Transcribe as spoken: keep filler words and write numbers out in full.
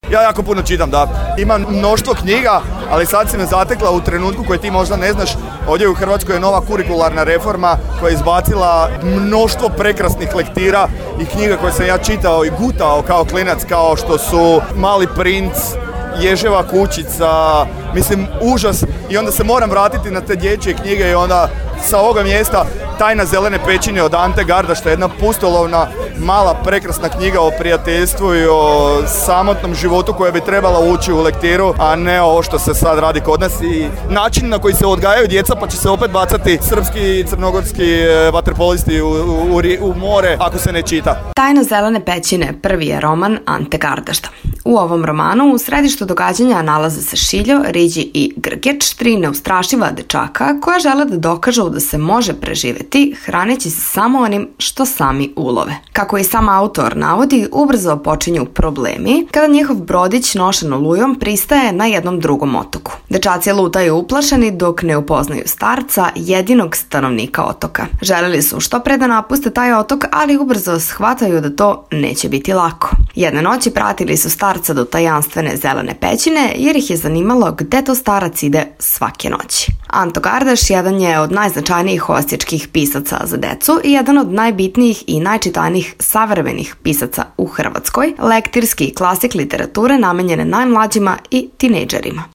Ja jako puno čitam, da. Imam mnoštvo knjiga, ali sad si me zatekla u trenutku koji ti možda ne znaš. Ovdje u Hrvatskoj je nova kurikularna reforma koja je izbacila mnoštvo prekrasnih lektira i knjiga koje sam ja čitao i gutao kao klinac, kao što su Mali princ, Ježeva kućica, mislim užas, i onda se moram vratiti na te dječje knjige i onda sa ovoga mjesta Tajna zelene pećine od Ante Gardašta, jedna pustolovna, mala, prekrasna knjiga o prijateljstvu i o samotnom životu koja bi trebala ući u lektiru, a ne ovo što se sad radi kod nas i način na koji se odgajaju djeca, pa će se opet bacati srpski i crnogorski vaterpolisti u, u, u more ako se ne čita. Tajna zelene pećine prvi je roman Ante Gardašta. U ovom romanu u središtu događanja nalaze se Šiljo, Riđi i Grgeč, tri neustrašiva dečaka koja žele da dokažu da se može preživjeti hraneći se samo onim što sami ulove. Kako i sam autor navodi, ubrzo počinju problemi kada njihov brodić nošen olujom pristaje na jednom drugom otoku. Dečaci lutaju uplašeni dok ne upoznaju starca, jedinog stanovnika otoka. Želeli su što pre da napuste taj otok, ali ubrzo shvataju da to neće biti lako. Jedne noći pratili su starca do tajanstvene zelene pećine jer ih je zanimalo gde to starac ide svake noći. Anto Gardaš jedan je od najznačajnijih osječkih pisaca za decu i jedan od najbitnijih i najčitanijih savremenih pisaca u Hrvatskoj, lektirski klasik literature namenjene najmlađima i tinejdžerima.